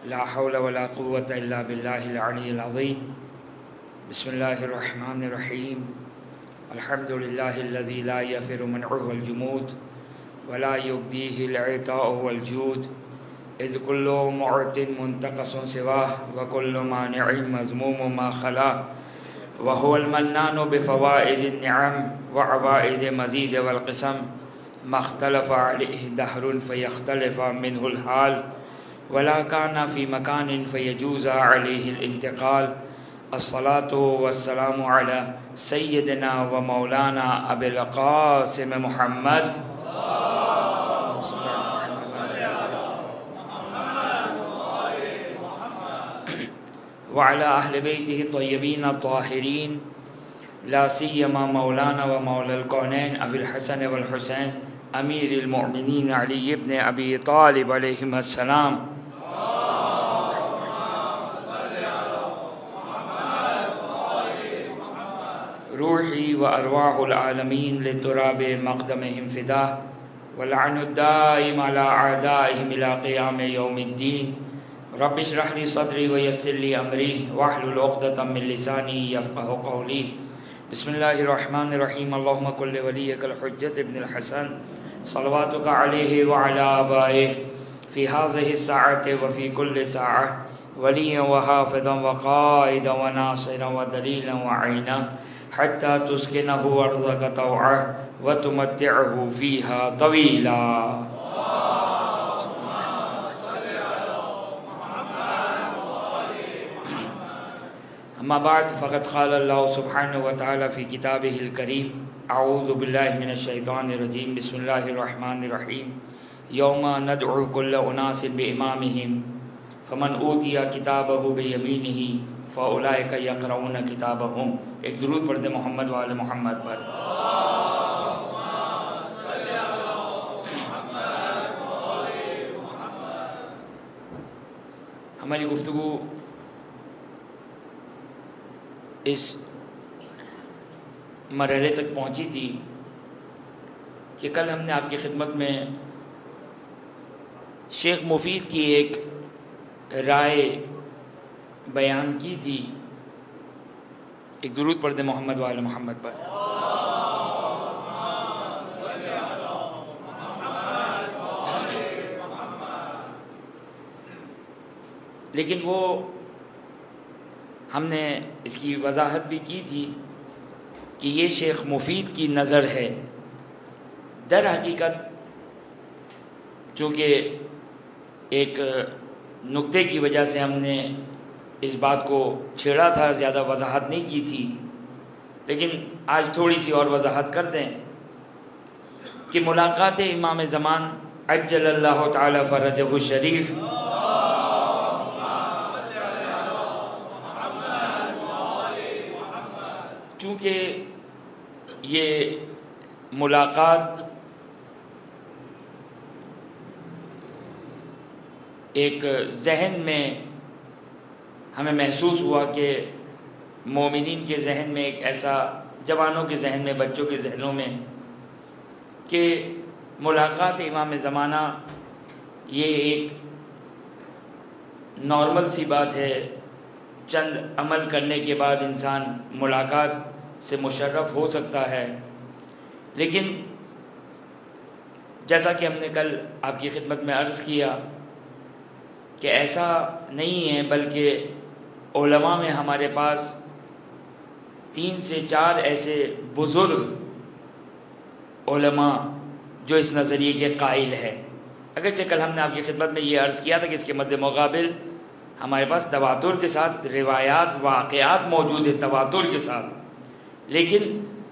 لا حول ولا قوة إلا بالله العلي العظيم. بسم الله الرحمن الرحيم. الحمد لله الذي لا يفر منعه الجمود ولا يبديه العطاء والجود، إذ كل معط منتقص سواه وكل مانع مذموم ما خلاه، وهو المنان بفوائد النعم وعوائد مزيد والقسم، ما اختلف عليه دهر فيختلف منه الحال، ولا كان في مكان فيجوز عليه الانتقال. الصلاة والسلام على سيدنا ومولانا أبي القاسم محمد وعلى أهل بيته الطيبين الطاهرين، لا سيما مولانا ومولى الكونين أبي الحسن والحسين أمير المؤمنين علي بن أبي طالب عليهم السلام. روحي وأرواح العالمين لتراب مقدمهم فداه، ولعن الدائم على أعدائهم إلى قيام يوم الدين. رب اشرح لي صدري ويسر لي أمري واحلل عقدة من لساني يفقه قولي. بسم الله الرحمن الرحيم. اللهم كن لوليك الحجة ابن الحسن صلواتك عليه وعلى آبائه في هذه الساعة وفي كل ساعة وليا وحافظا وقائدا وناصرا ودليلا وعينا، حتى تسكنه أرضك طوعا وتمتعه فيها طويلا. أما بعد، فقد قال الله سبحانه وتعالى في كتابه الكريم: أعوذ بالله من الشيطان الرجيم. بسم الله الرحمن الرحيم. يوم ندعو كل أناس بإمامهم فمن أوتي كتابه بيمينه فأولئك يقرؤون كتابهم. ایک درود پڑھ دے محمد وآل محمد پر. ہماری گفتگو اس مرحلے تک پہنچی تھی کہ کل ہم نے آپ کی خدمت میں شیخ مفید کی ایک رائے بیان کی تھی. ایک درود پڑھ دے محمد وآل محمد پر. لیکن وہ ہم نے اس کی وضاحت بھی کی تھی کہ یہ شیخ مفید کی نظر ہے. در حقیقت چونکہ ایک نقطے کی وجہ سے ہم نے اس بات کو چھیڑا تھا، زیادہ وضاحت نہیں کی تھی، لیکن آج تھوڑی سی اور وضاحت کر دیں کہ ملاقات امام زمان عجل اللہ تعالی فرجہ الشریف چونکہ یہ ملاقات ایک ذہن میں ہمیں محسوس ہوا کہ مومنین کے ذہن میں ایک ایسا، جوانوں کے ذہن میں، بچوں کے ذہنوں میں، کہ ملاقات امام زمانہ یہ ایک نارمل سی بات ہے، چند عمل کرنے کے بعد انسان ملاقات سے مشرف ہو سکتا ہے. لیکن جیسا کہ ہم نے کل آپ کی خدمت میں عرض کیا کہ ایسا نہیں ہے، بلکہ علماء میں ہمارے پاس 3 سے 4 ایسے بزرگ علماء جو اس نظریے کے قائل ہے. اگرچہ کل ہم نے آپ کی خدمت میں یہ عرض کیا تھا کہ اس کے مد مقابل ہمارے پاس تواتر کے ساتھ روایات، واقعات موجود ہیں، تواتر کے ساتھ. لیکن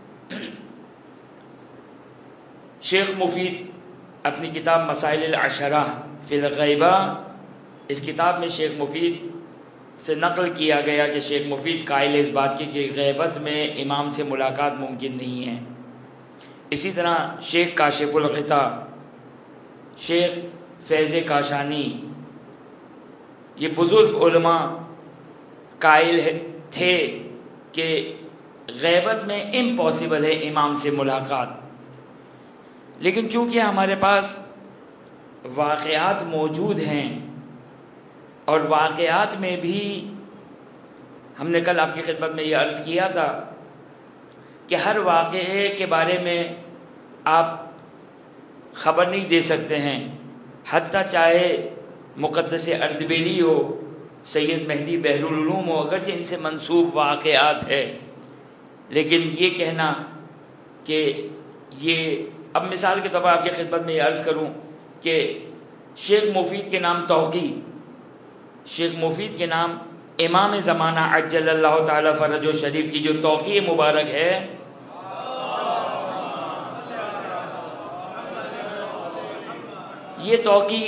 شیخ مفید اپنی کتاب مسائل العشرہ فی الغیبہ، اس کتاب میں شیخ مفید سے نقل کیا گیا کہ شیخ مفید قائل اس بات کی کہ غیبت میں امام سے ملاقات ممکن نہیں ہے. اسی طرح شیخ کاشف الغطا، شیخ فیض کاشانی، یہ بزرگ علماء قائل تھے کہ غیبت میں امپاسبل ہے امام سے ملاقات. لیکن چونکہ ہمارے پاس واقعات موجود ہیں اور واقعات میں بھی ہم نے کل آپ کی خدمت میں یہ عرض کیا تھا کہ ہر واقعے کے بارے میں آپ خبر نہیں دے سکتے ہیں، حتیٰ چاہے مقدس اردبیلی ہو، سید مہدی بحر العلوم ہو، اگرچہ ان سے منسوب واقعات ہے، لیکن یہ کہنا کہ یہ، اب مثال کے طور پر آپ کی خدمت میں یہ عرض کروں کہ شیخ مفید کے نام توقی، شیخ مفید کے نام امام زمانہ عجل اللہ تعالی فرج و شریف کی جو توقی مبارک ہے، یہ توقی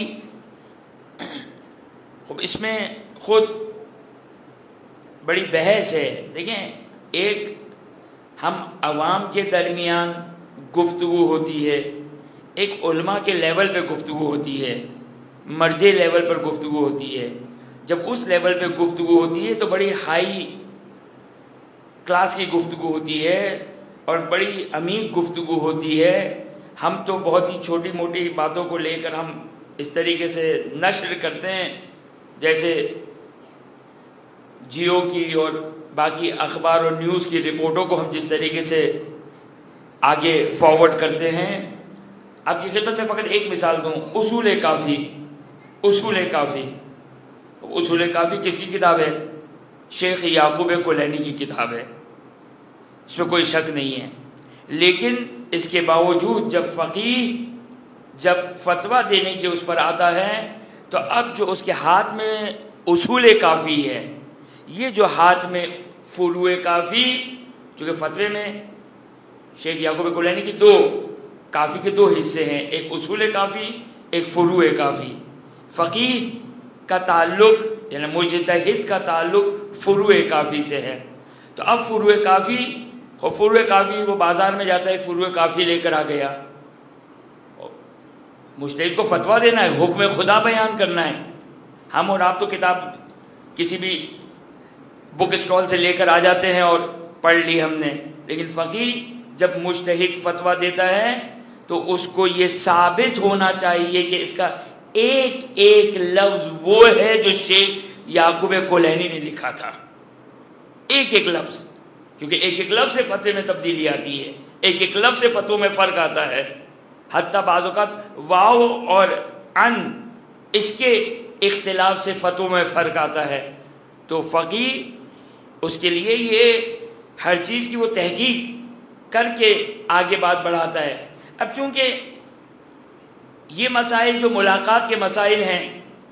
اس میں خود بڑی بحث ہے۔ دیکھیں، ایک ہم عوام کے درمیان گفتگو ہوتی ہے، ایک علماء کے لیول پہ گفتگو ہوتی ہے، مرجع لیول پر گفتگو ہوتی ہے۔ جب اس لیول پہ گفتگو ہوتی ہے تو بڑی ہائی کلاس کی گفتگو ہوتی ہے اور بڑی عمیق گفتگو ہوتی ہے۔ ہم تو بہت ہی چھوٹی موٹی باتوں کو لے کر ہم اس طریقے سے نشر کرتے ہیں، جیسے جیو کی اور باقی اخبار اور نیوز کی رپورٹوں کو ہم جس طریقے سے آگے فارورڈ کرتے ہیں۔ آپ کی خدمت میں فقط ایک مثال دوں، اصول کافی۔ اصول کافی کس کی کتاب ہے؟ شیخ یعقوب کلینی کی کتاب ہے، اس میں کوئی شک نہیں ہے۔ لیکن اس کے باوجود جب فقیہ جب فتویٰ دینے کی اس پر آتا ہے تو اب جو اس کے ہاتھ میں اصول کافی ہے، یہ جو ہاتھ میں فروع کافی، چونکہ فتوے میں شیخ یعقوب کلینی کی کافی کے دو حصے ہیں، ایک اصول کافی، ایک فروع کافی۔ فقیہ کا تعلق یعنی مجتہد کا تعلق فروع کافی سے ہے۔ تو اب فروع کافی وہ بازار میں جاتا ہے، ایک فروع کافی لے کر آ گیا، مجتہد کو فتویٰ دینا ہے، حکم خدا بیان کرنا ہے۔ ہم اور آپ تو کتاب کسی بھی بک اسٹال سے لے کر آ جاتے ہیں اور پڑھ لی ہم نے، لیکن فقیہ جب مجتہد فتویٰ دیتا ہے تو اس کو یہ ثابت ہونا چاہیے کہ اس کا ایک ایک لفظ وہ ہے جو شیخ یعقوب کلینی نے لکھا تھا، ایک ایک لفظ، کیونکہ ایک ایک لفظ سے فتوے میں تبدیلی آتی ہے، ایک ایک لفظ سے فتووں میں فرق آتا ہے، حتیٰ بعض اوقات واو اور ان اس کے اختلاف سے فتووں میں فرق آتا ہے۔ تو فقیہ اس کے لیے یہ ہر چیز کی وہ تحقیق کر کے آگے بات بڑھاتا ہے۔ اب چونکہ یہ مسائل جو ملاقات کے مسائل ہیں،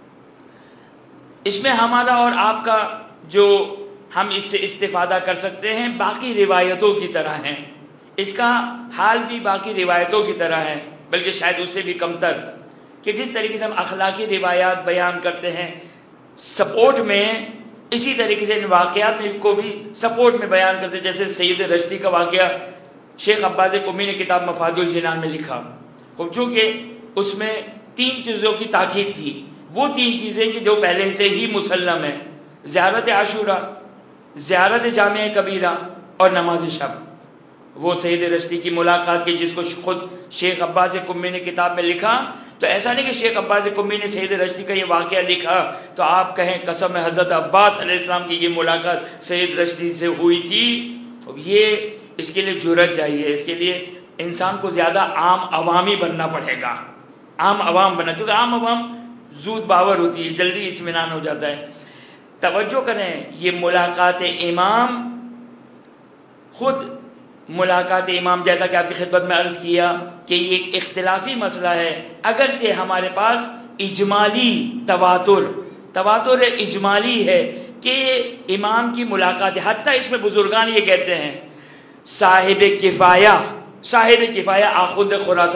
اس میں ہمارا اور آپ کا جو ہم اس سے استفادہ کر سکتے ہیں باقی روایتوں کی طرح ہیں، اس کا حال بھی باقی روایتوں کی طرح ہے، بلکہ شاید اس سے بھی کم تر، کہ جس طریقے سے ہم اخلاقی روایات بیان کرتے ہیں سپورٹ میں، اسی طریقے سے ان واقعات میں کو بھی سپورٹ میں بیان کرتے ہیں۔ جیسے سید رشتی کا واقعہ شیخ عباس قمی نے کتاب مفاد الجنان میں لکھا، چونکہ اس میں 3 چیزوں کی تاکید تھی، وہ 3 چیزیں کہ جو پہلے سے ہی مسلم ہے: زیارت عاشورہ، زیارت جامع کبیرہ اور نماز شب۔ وہ سید رشتی کی ملاقات کی جس کو خود شیخ عباس قمی نے کتاب میں لکھا، تو ایسا نہیں کہ شیخ عباس قمی نے سید رشتی کا یہ واقعہ لکھا تو آپ کہیں قسم حضرت عباس علیہ السلام کی یہ ملاقات سید رشتی سے ہوئی تھی۔ یہ اس کے لیے جرأت چاہیے، اس کے لیے انسان کو زیادہ عام عوامی بننا پڑے گا، عام عوام بننا، کیونکہ عام عوام زود باور ہوتی ہے، جلدی اطمینان ہو جاتا ہے۔ توجہ کریں، یہ ملاقات امام، خود ملاقات امام، جیسا کہ آپ کی خدمت میں عرض کیا کہ یہ ایک اختلافی مسئلہ ہے، اگرچہ ہمارے پاس اجمالی تواتر اجمالی ہے کہ امام کی ملاقات، حتیٰ اس میں بزرگان یہ کہتے ہیں صاحب کفایہ آخوند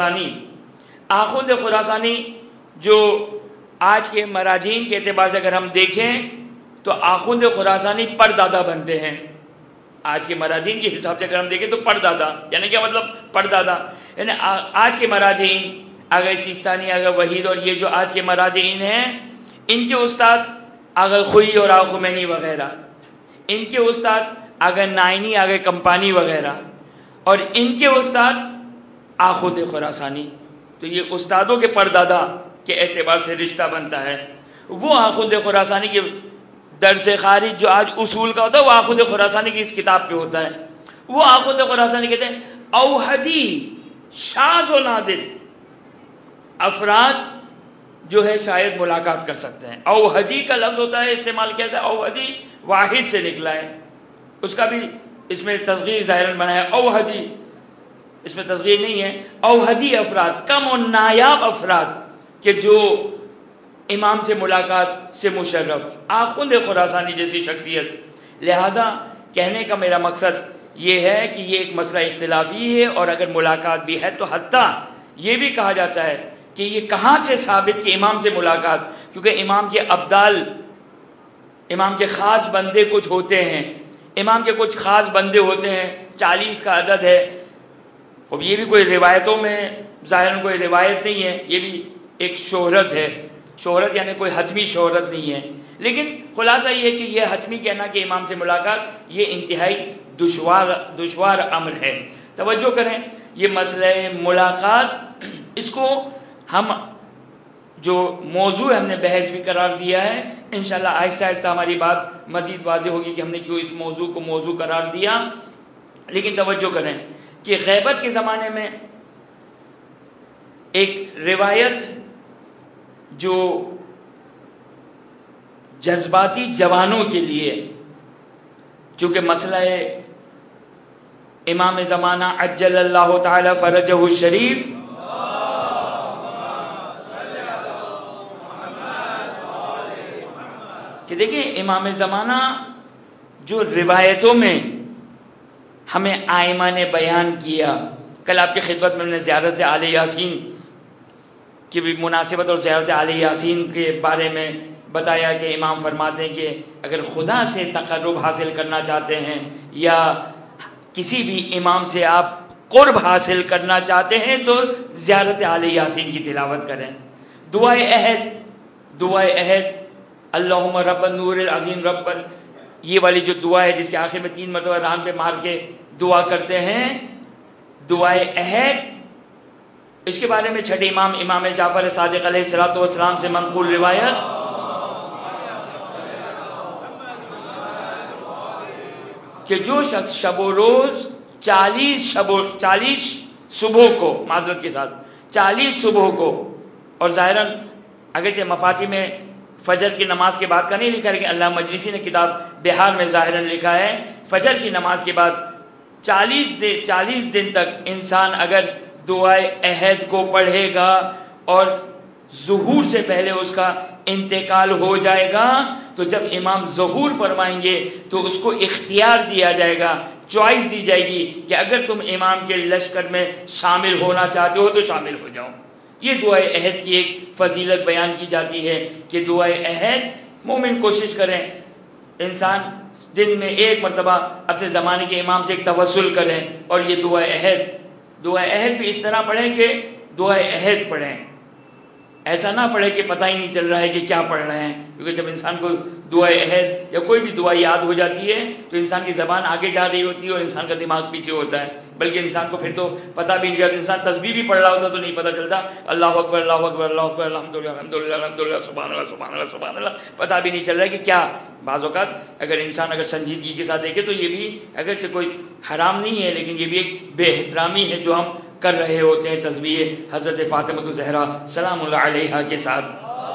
خراسانی جو آج کے مراجعین کے اعتبار سے اگر ہم دیکھیں تو آخوند خراسانی پردادا بنتے ہیں۔ آج کے مراجعین کے حساب سے اگر ہم دیکھیں تو پردادا، یعنی کیا مطلب پردادا، یعنی آج کے مراجعین اگر سیستانی، اگر وحید اور یہ جو آج کے مراجعین ہیں، ان کے استاد اگر خوئی اور خمینی وغیرہ، ان کے استاد اگر نائنی، اگر کمپانی وغیرہ، اور ان کے استاد آخوند خراسانی، تو یہ استادوں کے پردادا کے اعتبار سے رشتہ بنتا ہے۔ وہ آخوند خراسانی کے درس خارج جو آج اصول کا ہوتا ہے وہ آخوند خراسانی کی اس کتاب پہ ہوتا ہے. وہ آخوند خراسانی کہتے ہیں اوحدی شاذ و نادر افراد جو ہے شاید ملاقات کر سکتے ہیں. اوحدی کا لفظ ہوتا ہے استعمال کیا جاتا ہے، اوحدی واحد سے نکلا ہے، اس کا بھی اس میں تصغیر ظاہراً بنا ہے. اوحدی اس میں تصغیر نہیں ہے. اوحدی افراد کم و نایاب افراد کہ جو امام سے ملاقات سے مشرف، آخوند خراسانی جیسی شخصیت. لہٰذا کہنے کا میرا مقصد یہ ہے کہ یہ ایک مسئلہ اختلافی ہے، اور اگر ملاقات بھی ہے تو حتیٰ یہ بھی کہا جاتا ہے کہ یہ کہاں سے ثابت کہ امام سے ملاقات، کیونکہ امام کے ابدال، امام کے خاص بندے کچھ ہوتے ہیں، امام کے کچھ خاص بندے ہوتے ہیں، 40 کا عدد ہے. اب یہ بھی کوئی روایتوں میں ظاہراً کوئی روایت نہیں ہے، یہ بھی ایک شہرت ہے. شہرت یعنی کوئی حتمی شہرت نہیں ہے، لیکن خلاصہ یہ ہے کہ یہ حتمی کہنا کہ امام سے ملاقات یہ انتہائی دشوار امر ہے. توجہ کریں، یہ مسئلہ ملاقات اس کو ہم جو موضوع ہم نے بحث بھی قرار دیا ہے، انشاءاللہ آہستہ آہستہ ہماری بات مزید واضح ہوگی کہ ہم نے کیوں اس موضوع کو موضوع قرار دیا. لیکن توجہ کریں کہ غیبت کے زمانے میں ایک روایت جو جذباتی جوانوں کے لیے، چونکہ مسئلہ امام زمانہ عجل اللہ تعالی فرجہ الشریف کہ دیکھیں امام زمانہ جو روایتوں میں ہمیں آئمہ نے بیان کیا. کل آپ کی خدمت میں نے زیارت آل یاسین کی بھی مناسبت اور زیارت آل یاسین کے بارے میں بتایا کہ امام فرماتے ہیں کہ اگر خدا سے تقرب حاصل کرنا چاہتے ہیں یا کسی بھی امام سے آپ قرب حاصل کرنا چاہتے ہیں تو زیارت آل یاسین کی تلاوت کریں. دعائے عہد اللہم رب النور العظیم رب یہ والی جو دعا ہے جس کے آخر میں 3 مرتبہ ران پہ مار کے دعا کرتے ہیں، دعائے عہد، اس کے بارے میں چھٹے امام جعفر صادق علیہ الصلوۃ والسلام سے منقول روایت کہ جو شخص شب و روز 40 صبح کو، معذرت کے ساتھ 40 صبح کو، اور ظاہراً اگرچہ مفاتی میں فجر کی نماز کے بعد کا نہیں لکھا، لیکن اللہ مجلسی نے کتاب بہار میں ظاہراً لکھا ہے فجر کی نماز کے بعد 40 دن تک انسان اگر دعائے عہد کو پڑھے گا اور ظہور سے پہلے اس کا انتقال ہو جائے گا تو جب امام ظہور فرمائیں گے تو اس کو اختیار دیا جائے گا، چوائس دی جائے گی کہ اگر تم امام کے لشکر میں شامل ہونا چاہتے ہو تو شامل ہو جاؤ. یہ دعائے عہد کی ایک فضیلت بیان کی جاتی ہے کہ دعائے عہد مومن کوشش کریں، انسان دن میں 1 مرتبہ اپنے زمانے کے امام سے ایک توسل کریں، اور یہ دعائے عہد بھی اس طرح پڑھیں کہ دعائے عہد پڑھیں، ایسا نہ پڑھے کہ پتہ ہی نہیں چل رہا ہے کہ کیا پڑھ رہے ہیں. کیونکہ جب انسان کو دعائے عہد یا کوئی بھی دعا یاد ہو جاتی ہے تو انسان کی زبان آگے جا رہی ہوتی ہے اور انسان کا دماغ پیچھے ہوتا ہے، بلکہ انسان کو پھر تو پتہ بھی نہیں چلتا. انسان تسبیح بھی پڑھ رہا ہوتا تو نہیں پتہ چلتا، اللہ اکبر اللہ اکبر اللہ اکبر الحمدللہ الحمدللہ الحمدللہ سبحان اللہ سبحان اللہ سبحان اللہ، پتہ بھی نہیں چل رہا ہے کہ کیا. بعض اوقات اگر انسان سنجیدگی کے ساتھ دیکھے تو یہ بھی اگرچہ کوئی حرام نہیں ہے لیکن یہ بھی ایک بے احترامی ہے جو ہم کر رہے ہوتے ہیں تسبیح حضرت فاطمہ الزہرا سلام اللہ علیہا کے ساتھ.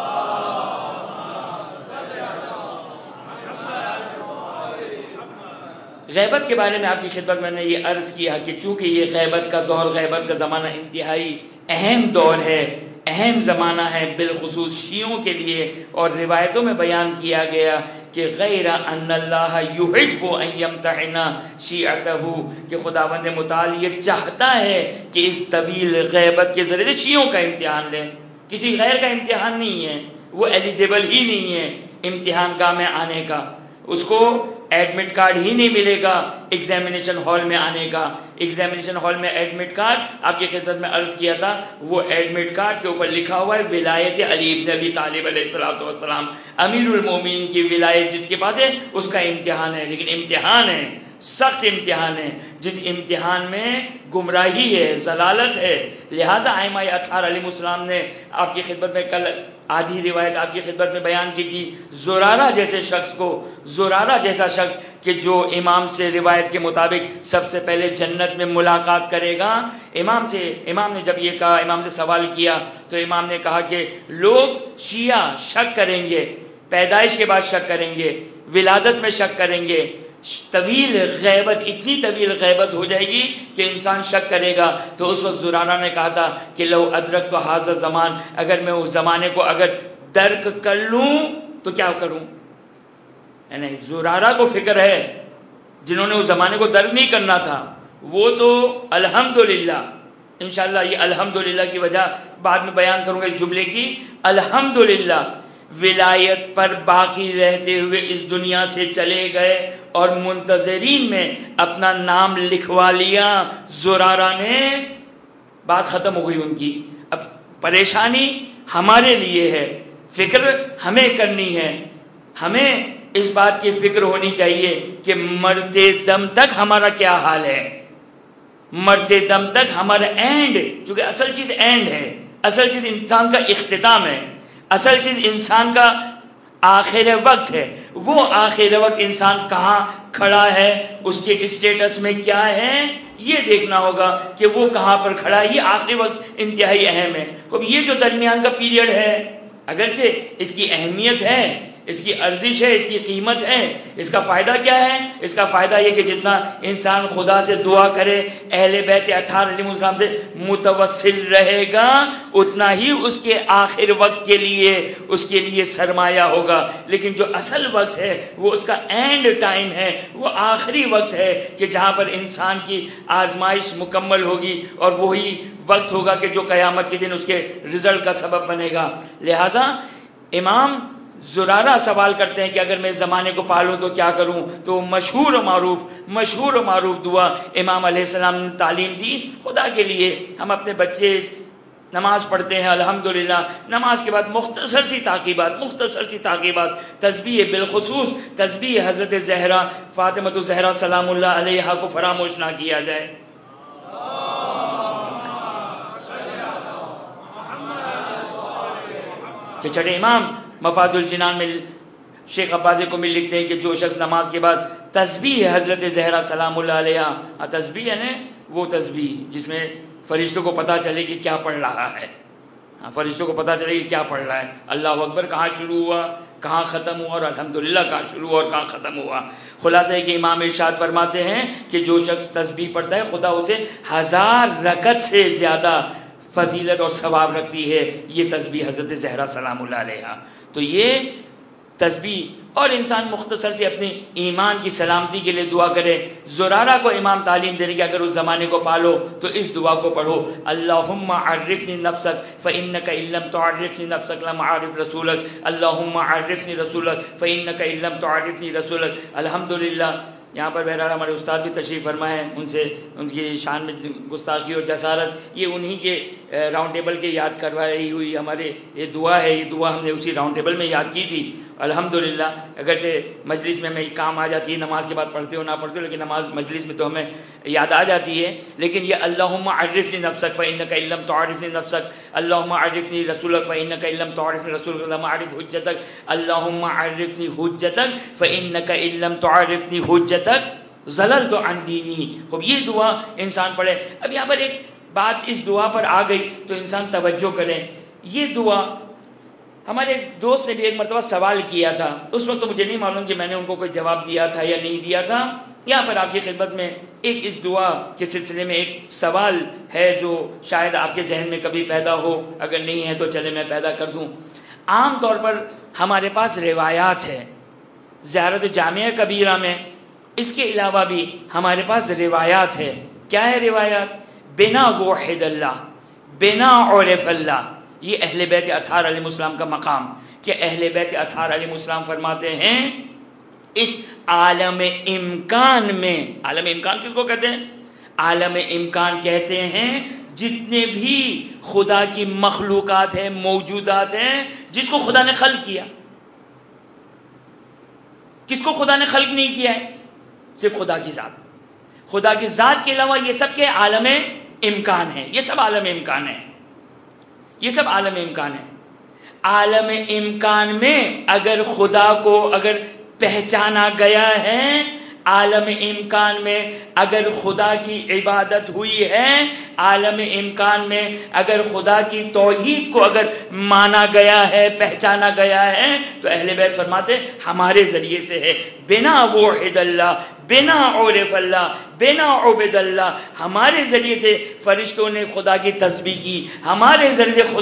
غیبت کے بارے میں آپ کی خدمت میں نے یہ عرض کیا کہ چونکہ یہ غیبت کا دور، غیبت کا زمانہ انتہائی اہم دور ہے، اہم زمانہ ہے بالخصوص شیعوں کے لیے، اور روایتوں میں بیان کیا گیا کہ غیر ان اللہ یحب ان یمتحن شیعتہ، کہ خداوند متعال یہ چاہتا ہے کہ اس طویل غیبت کے ذریعے سے شیعوں کا امتحان لیں. کسی غیر کا امتحان نہیں ہے، وہ ایلیجیبل ہی نہیں ہے امتحان گاہ میں آنے کا، اس کو ایڈمٹ کارڈ ہی نہیں ملے گا ایگزامینیشن ہال میں آنے کا. ایگزامینیشن ہال میں ایڈمٹ کارڈ آپ کی خدمت میں عرض کیا تھا، وہ ایڈمٹ کارڈ کے اوپر لکھا ہوا ہے ولایت علی بن ابی طالب علیہ الصلوۃ والسلام، امیر المومنین کی ولایت جس کے پاس ہے اس کا امتحان ہے. لیکن امتحان ہے سخت امتحان ہے، جس امتحان میں گمراہی ہے، ضلالت ہے۔ لہٰذا ائمہ اطہار علیہ السلام نے آپ کی خدمت میں کل آدھی روایت آپ کی خدمت میں بیان کی تھی، زرارہ جیسے شخص کو، زرارہ جیسا شخص کہ جو امام سے روایت کے مطابق سب سے پہلے جنت میں ملاقات کرے گا۔ امام نے جب یہ کہا، امام سے سوال کیا تو امام نے کہا کہ لوگ شیعہ شک کریں گے، پیدائش کے بعد شک کریں گے، ولادت میں شک کریں گے، طویل غیبت، اتنی طویل غیبت ہو جائے گی کہ انسان شک کرے گا۔ تو اس وقت زرارہ نے کہا تھا کہ لو ادرک تو حاضر زمان، اگر میں اس زمانے کو اگر درک کر لوں تو کیا کروں؟ یعنی زرارہ کو فکر ہے، جنہوں نے اس زمانے کو درک نہیں کرنا تھا وہ تو الحمدللہ، انشاءاللہ یہ الحمدللہ کی وجہ بعد میں بیان کروں گا اس جملے کی، الحمدللہ ولایت پر باقی رہتے ہوئے اس دنیا سے چلے گئے اور منتظرین میں اپنا نام لکھوا لیا۔ زرارہ نے بات ختم ہو گئی ان کی، اب پریشانی ہمارے لیے ہے، فکر ہمیں کرنی ہے، ہمیں اس بات کی فکر ہونی چاہیے کہ مرتے دم تک ہمارا کیا حال ہے، مرتے دم تک ہمارا اینڈ، چونکہ اصل چیز اینڈ ہے، اصل چیز انسان کا اختتام ہے، اصل چیز انسان کا آخر وقت ہے۔ وہ آخر وقت انسان کہاں کھڑا ہے، اس کے اسٹیٹس میں کیا ہے، یہ دیکھنا ہوگا کہ وہ کہاں پر کھڑا ہے۔ یہ آخری وقت انتہائی اہم ہے۔ اب یہ جو درمیان کا پیریڈ ہے، اگرچہ اس کی اہمیت ہے، اس کی ارزش ہے، اس کی قیمت ہے، اس کا فائدہ کیا ہے؟ اس کا فائدہ یہ کہ جتنا انسان خدا سے دعا کرے، اہل بیت اطہار علیہ السلام سے متوسل رہے گا، اتنا ہی اس کے آخر وقت کے لیے اس کے لیے سرمایہ ہوگا۔ لیکن جو اصل وقت ہے وہ اس کا اینڈ ٹائم ہے، وہ آخری وقت ہے کہ جہاں پر انسان کی آزمائش مکمل ہوگی، اور وہی وقت ہوگا کہ جو قیامت کے دن اس کے رزلٹ کا سبب بنے گا۔ لہٰذا امام زرارہ سوال کرتے ہیں کہ اگر میں زمانے کو پالوں تو کیا کروں؟ تو مشہور و معروف دعا امام علیہ السلام نے تعلیم دی۔ خدا کے لیے ہم اپنے بچے نماز پڑھتے ہیں، الحمدللہ، نماز کے بعد مختصر سی تعقیبات، تسبیح، بالخصوص تسبیح حضرت زہرا فاطمۃ الزہرا سلام اللہ علیہا کو فراموش نہ کیا جائے۔ کہ چھٹے امام مفاد الجنان میں شیخ عباس قمی لکھتے ہیں کہ جو شخص نماز کے بعد تسبیح حضرت زہرا سلام اللہ علیہا، تسبیح ہے نا وہ تسبیح جس میں فرشتوں کو پتہ چلے کہ کیا پڑھ رہا ہے، فرشتوں کو پتہ چلے کہ کیا پڑھ رہا ہے، اللہ اکبر کہاں شروع ہوا کہاں ختم ہوا، اور الحمدللہ کہاں شروع ہوا اور کہاں ختم ہوا۔ خلاصہ ہے کہ امام ارشاد فرماتے ہیں کہ جو شخص تسبیح پڑھتا ہے خدا اسے 1000 رکعت سے زیادہ فضیلت اور ثواب رکھتی ہے یہ تسبیح حضرت زہرا سلام اللہ علیہا۔ تو یہ تسبیح، اور انسان مختصر سے اپنی ایمان کی سلامتی کے لیے دعا کرے۔ زرارہ کو امام تعلیم دینے کہ اگر اس زمانے کو پالو تو اس دعا کو پڑھو، اللہم عرفنی نفسک فإنک ان لم تعرفنی نفسک لم اعرف رسولک، اللہم عرفنی رسولک فإنک ان لم تعرفنی رسولک۔ الحمدللہ یہاں پر بہرحال ہمارے استاد بھی تشریف فرمائے ہیں، ان سے ان کی شان میں گستاخی اور جسارت یہ انہی کے راؤنڈ ٹیبل کے یاد کروائی ہوئی ہمارے یہ دعا ہے، یہ دعا ہم نے اسی راؤنڈ ٹیبل میں یاد کی تھی۔ الحمدللہ اگرچہ مجلس میں ہمیں کام آ جاتی ہے، نماز کے بعد پڑھتے ہو نہ پڑھتے ہو، لیکن نماز مجلس میں تو ہمیں یاد آ جاتی ہے۔ لیکن یہ اللہم عرفنی نفسک فإنک ان لم تعرفنی نفسک، اللہم عرفنی رسولک فإنک ان لم تعرفنی رسولک، اللہم عرف حجتک، اللہم عرفنی حجتک فإنک ان لم تعرفنی حجتک ضللت عن دینی۔ اب یہ دعا انسان پڑھے۔ اب یہاں پر ایک بات اس دعا پر آ گئی تو انسان توجہ کرے۔ یہ دعا ہمارے ایک دوست نے بھی ایک مرتبہ سوال کیا تھا، اس وقت تو مجھے نہیں معلوم کہ میں نے ان کو کوئی جواب دیا تھا یا نہیں دیا تھا۔ یہاں پر آپ کی خدمت میں ایک اس دعا کے سلسلے میں ایک سوال ہے جو شاید آپ کے ذہن میں کبھی پیدا ہو، اگر نہیں ہے تو چلے میں پیدا کر دوں۔ عام طور پر ہمارے پاس روایات ہے زیارت جامعہ کبیرہ میں، اس کے علاوہ بھی ہمارے پاس روایات ہے۔ کیا ہے روایات؟ بنا وحد اللہ، بنا عرف اللہ، یہ اہل بیت اطہار علیہ السلام کا مقام کہ اہل بیت اطہار علیہ السلام فرماتے ہیں اس عالم امکان میں، عالم امکان کس کو کہتے ہیں؟ عالم امکان کہتے ہیں جتنے بھی خدا کی مخلوقات ہیں، موجودات ہیں، جس کو خدا نے خلق کیا۔ کس کو خدا نے خلق نہیں کیا ہے؟ صرف خدا کی ذات. خدا کی ذات کے علاوہ یہ سب کے عالم امکان ہے. یہ سب عالم امکان ہے. یہ سب عالم امکان ہے. عالم امکان میں اگر خدا کو اگر پہچانا گیا ہے، عالم امکان میں اگر خدا کی عبادت ہوئی ہے، عالم امکان میں اگر خدا کی توحید کو اگر مانا گیا ہے، پہچانا گیا ہے، تو اہل بیت فرماتے ہمارے ذریعے سے ہے. بنا وحد اللہ، بنا عرف اللہ، بنا عبد اللہ. ہمارے ذریعے سے فرشتوں نے خدا کی تسبیح کی، ہمارے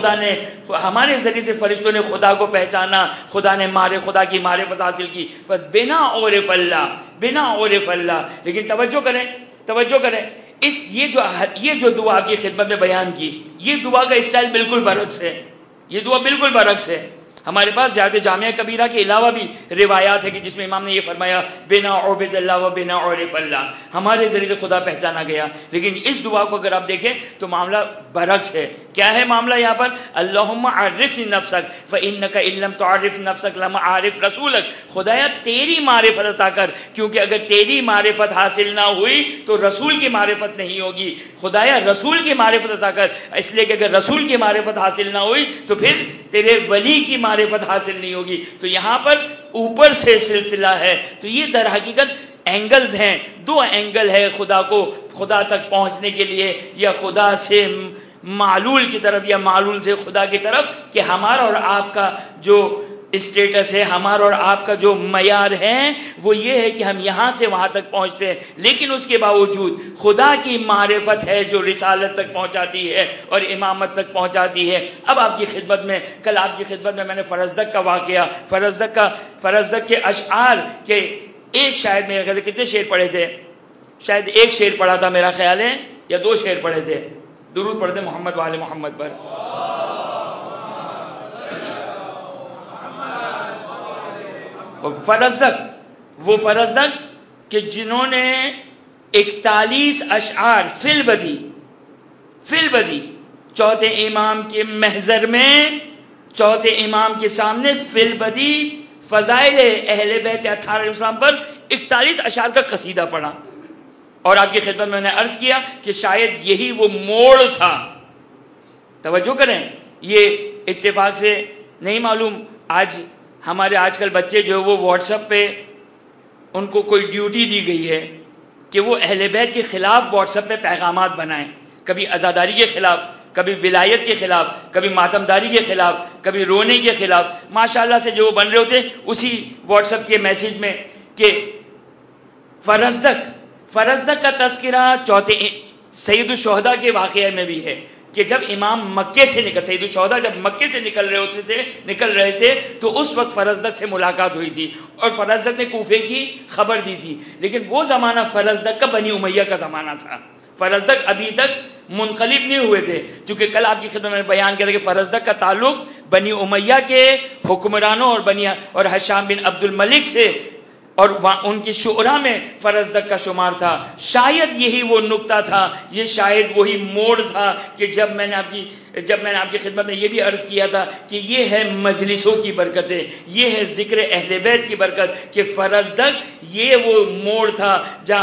ذریعے سے فرشتوں نے خدا کو پہچانا، خدا کی معرفت حاصل کی. بس بنا عرف اللہ، بنا عرف اللہ. لیکن توجہ کریں یہ جو دعا آپ کی خدمت میں بیان کی، یہ دعا کا اسٹائل بالکل برعکس ہے. یہ دعا بالکل برعکس ہے. ہمارے پاس زیادہ جامعہ کبیرہ کے علاوہ بھی روایات ہے کہ جس میں امام نے یہ فرمایا بنا عبد اللہ و بنا عرف اللہ، ہمارے ذریعے سے خدا پہچانا گیا. لیکن اس دعا کو اگر آپ دیکھیں تو معاملہ برعکس ہے. کیا ہے معاملہ یہاں پر؟ اللہم عرفنی نفسک فإنک ان لم تعرف نفسک لم اعرف رسولک. خدایا تیری معرفت عطا کر، کیونکہ اگر تیری معرفت حاصل نہ ہوئی تو رسول کی معرفت نہیں ہوگی. خدایا رسول کی معرفت عطا کر، اس لیے کہ اگر رسول کی معرفت حاصل نہ ہوئی تو پھر تیرے ولی کی معرفت حاصل نہیں ہوگی. تو یہاں پر اوپر سے سلسلہ ہے. تو یہ در حقیقت اینگلز ہیں، دو اینگل ہے خدا تک پہنچنے کے لیے، یا خدا سے معلول کی طرف یا معلول سے خدا کی طرف، کہ ہمارا اور آپ کا جو اسٹیٹس ہے، ہمارا اور آپ کا جو معیار ہے وہ یہ ہے کہ ہم یہاں سے وہاں تک پہنچتے ہیں. لیکن اس کے باوجود خدا کی معرفت ہے جو رسالت تک پہنچاتی ہے اور امامت تک پہنچاتی ہے. اب آپ کی خدمت میں کل آپ کی خدمت میں نے فرزدق کا واقعہ، فرزدق کے اشعار کے ایک شاید میرے خیال سے کتنے شعر پڑھے تھے؟ شاید ایک شعر پڑھا تھا میرا خیال ہے، یا دو شعر پڑھے تھے. درود پڑھتے محمد وآل محمد پر. وہ فرزدق کہ جنہوں نے 41 اشعار فی البدی چوتھے امام کے محضر میں، چوتھے امام کے سامنے فی البدی فضائل اہل بیت اطہار علیہ السلام پر 41 اشعار کا قصیدہ پڑھا. اور آپ کی خدمت میں نے عرض کیا کہ شاید یہی وہ موڑ تھا. توجہ کریں، یہ اتفاق سے نہیں معلوم. آج کل بچے جو وہ واٹس ایپ پہ ان کو کوئی ڈیوٹی دی گئی ہے کہ وہ اہل بیت کے خلاف واٹس ایپ پہ پیغامات بنائیں، کبھی عزاداری کے خلاف، کبھی ولایت کے خلاف، کبھی ماتمداری کے خلاف، کبھی رونے کے خلاف. ماشاءاللہ سے جو وہ بن رہے ہوتے اسی واٹس ایپ کے میسیج میں کہ فرزدق کا تذکرہ چوتھے سید الشہداء کے واقعے میں بھی ہے کہ جب امام مکے سے سید الشہداء جب مکے سے نکل رہے تھے تو اس وقت فرزدق سے ملاقات ہوئی تھی اور فرزدق نے کوفے کی خبر دی تھی. لیکن وہ زمانہ فرزدق کا بنی امیہ کا زمانہ تھا. فرزدق ابھی تک منقلب نہیں ہوئے تھے، چونکہ کل آپ کی خدمت میں بیان کیا تھا کہ فرزدق کا تعلق بنی امیہ کے حکمرانوں اور حشام بن عبد الملک سے اور ان کی شعراء میں فرزدق کا شمار تھا. شاید یہی وہ نقطہ تھا، یہ شاید وہی موڑ تھا کہ جب میں نے آپ کی خدمت میں یہ بھی عرض کیا تھا کہ یہ ہے مجلسوں کی برکتیں، یہ ہے ذکر اہل بیت کی برکت، کہ فرزدق یہ وہ موڑ تھا جہاں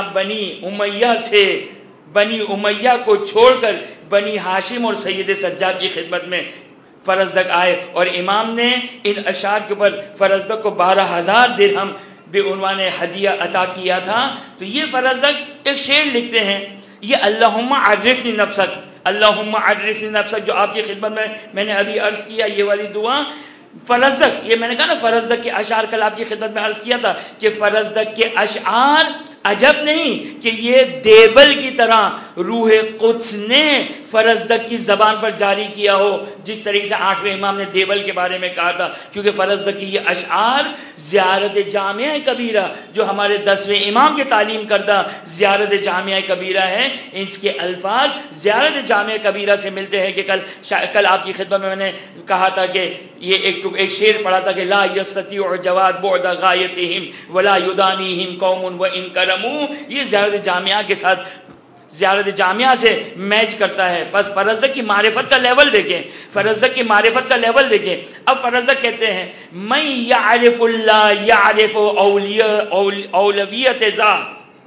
بنی امیہ کو چھوڑ کر بنی ہاشم اور سید سجاد کی خدمت میں فرزدق آئے اور امام نے ان اشعار کے اوپر فرزدق کو 12,000 درہم بے عنوان ہدیہ عطا کیا تھا. تو یہ فرزدق ایک شعر لکھتے ہیں، یہ اللہم عرفنی نفسک، اللہم عرفنی نفسک جو آپ کی خدمت میں نے ابھی عرض کیا، یہ والی دعا فرزدق، یہ میں نے کہا نا فرزدق کے اشعار کل آپ کی خدمت میں عرض کیا تھا کہ فرزدق کے اشعار عجب نہیں کہ یہ دیبل کی طرح روح قدس نے فرزدق کی زبان پر جاری کیا ہو، جس طریقے سے 8ویں امام نے دیبل کے بارے میں کہا تھا. کیونکہ فرزدق کی یہ اشعار زیارت جامعہ کبیرہ جو ہمارے 10ویں امام کے تعلیم کردہ زیارت جامعہ کبیرہ ہے، ان کے الفاظ زیارت جامعہ کبیرہ سے ملتے ہیں. کہ کل آپ کی خدمت میں نے کہا تھا کہ یہ ایک شعر پڑھا تھا کہ لا یستطیع جواد بعد غایتہم ولا یدانیہم قوم وان کرموا، یہ زیارت جامعہ کے ساتھ زیارت جامعہ سے میچ کرتا ہے. بس فرزدق کی معرفت کا لیول دیکھیں، فرزدق کی معرفت کا لیول دیکھیں. اب فرزدق کہتے ہیں من یعرف اللہ یعرف اولویت ذات،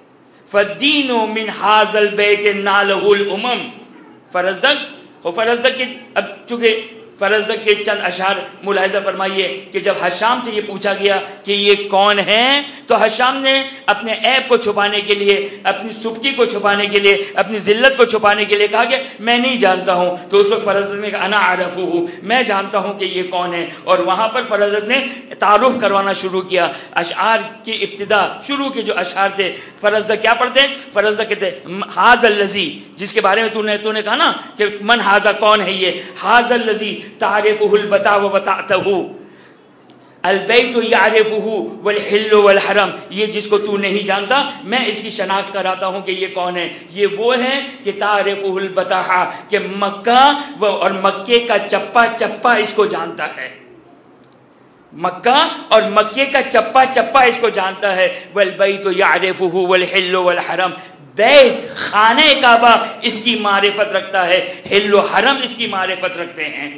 فالدین من هذا البیت نالہ الامم. فرزدق کے اب چونکہ فرزدق کے چند اشعار ملاحظہ فرمائیے کہ جب حشام سے یہ پوچھا گیا کہ یہ کون ہیں تو حشام نے اپنے عیب کو چھپانے کے لیے، اپنی سبکی کو چھپانے کے لیے، اپنی ذلت کو چھپانے کے لیے کہا کہ میں نہیں جانتا ہوں. تو اس وقت فرزدق نے کہا انا اعرفہ، میں جانتا ہوں کہ یہ کون ہے. اور وہاں پر فرزدق نے تعارف کروانا شروع کیا. اشعار کی ابتدا شروع کے جو اشعار تھے فرزدق کیا پڑھتے ہیں؟ فرزدق کہتے ہیں ھذا الذی، جس کے بارے میں تو نے کہا نا کہ من ھذا، کون ہے یہ؟ ھذا الذی تعرفہ البتا و بتعتہ البیت یعرفہ والحل والحرم. یہ جس کو تو نہیں جانتا میں اس کی شناخت کراتا ہوں کہ یہ کون ہے. یہ وہ ہے کہ تعرفہ البتہ، کہ مکہ اور مکے کا چپا چپا اس کو جانتا ہے. مکہ اور مکے کا چپا چپا اس کو جانتا ہے. والبیت یعرفہ والحل والحرم، بیت خانہ کعبہ اس کی معرفت رکھتا ہے، حل و حرم اس کی معرفت رکھتے ہیں.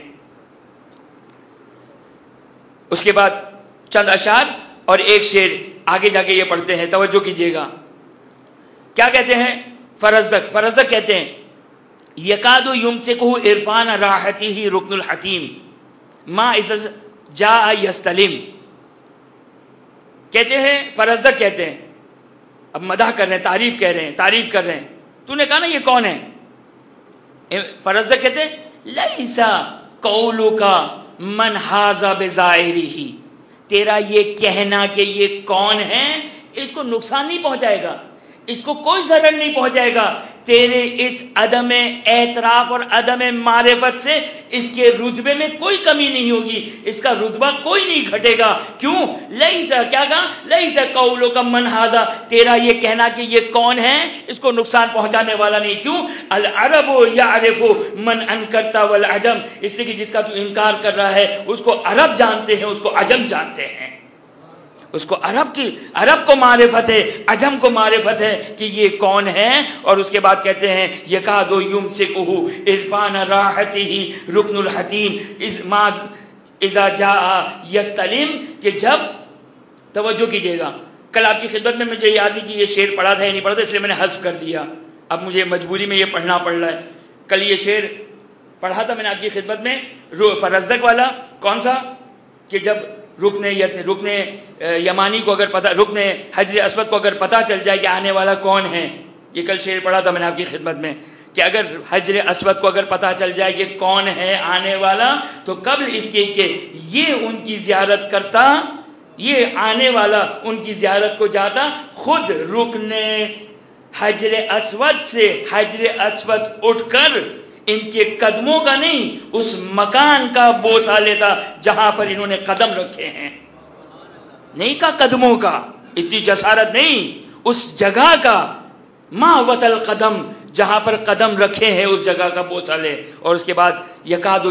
اس کے بعد چند اشعار اور ایک شعر آگے جا کے یہ پڑھتے ہیں، توجہ کیجیے گا. کیا کہتے ہیں فرزدق کہتے ہیں یکاد یمسکہ عرفان راحتہ رکن الحتیم ما اذا جاء یستلم. کہتے ہیں فرزدق کہتے ہیں، اب مدح کر رہے ہیں، تعریف کر رہے ہیں. تو نے کہا نا یہ کون ہے؟ فرزدق کہتے ہیں لیسا قولک من ھذا بظاہرہ، تیرا یہ کہنا کہ یہ کون ہے اس کو نقصان نہیں پہنچائے گا، اس کو کوئی ضرر نہیں پہنچائے گا. تیرے اس عدم اعتراف اور عدم معرفت سے اس کے رتبے میں کوئی کمی نہیں ہوگی، اس کا رتبہ کوئی نہیں گھٹے گا. کیوں؟ لیسا، کیا کہا؟ لیسا قولک من ھذا، تیرا یہ کہنا کہ یہ کون ہے اس کو نقصان پہنچانے والا نہیں. کیوں؟ العرب یعرف من انکرت والعجم، اس لیے کہ جس کا تو انکار کر رہا ہے اس کو عرب جانتے ہیں، اس کو عجم جانتے ہیں. اس کو عرب کو معرفت ہے، عجم کو معرفت ہے کہ یہ کون ہے. اور اس کے بعد کہتے ہیں یکاد یمسکہ عرفان راحتہ رکن الحتیم اذا جاء یستلم، کہ جب، توجہ کیجیے گا، کل آپ کی خدمت میں مجھے یاد نہیں کہ یہ شعر پڑھا تھا یا نہیں پڑھا تھا، اس لیے میں نے حذف کر دیا. اب مجھے مجبوری میں یہ پڑھنا پڑ رہا ہے. کل یہ شعر پڑھا تھا میں نے آپ کی خدمت میں، فرزدق والا. کون سا؟ کہ جب رکن یمانی کو اگر پتہ، رکن حجر اسود کو اگر پتہ چل جائے کہ آنے والا کون ہے. یہ کل شعر پڑھا تھا میں نے آپ کی خدمت میں کہ اگر حجر اسود کو اگر پتہ چل جائے کہ کون ہے آنے والا تو قبل اس کے کہ یہ ان کی زیارت کرتا، یہ آنے والا ان کی زیارت کو جاتا، خود رکن حجر اسود سے حجر اسود اٹھ کر ان کے قدموں کا نہیں، اس مکان کا بوسہ لیتا جہاں پر انہوں نے قدم رکھے ہیں. نہیں کا قدموں کا، اتنی جسارت نہیں، اس جگہ کا، ما وطل قدم، جہاں پر قدم رکھے ہیں اس جگہ کا بوسہ لے. اور اس کے بعد یکاد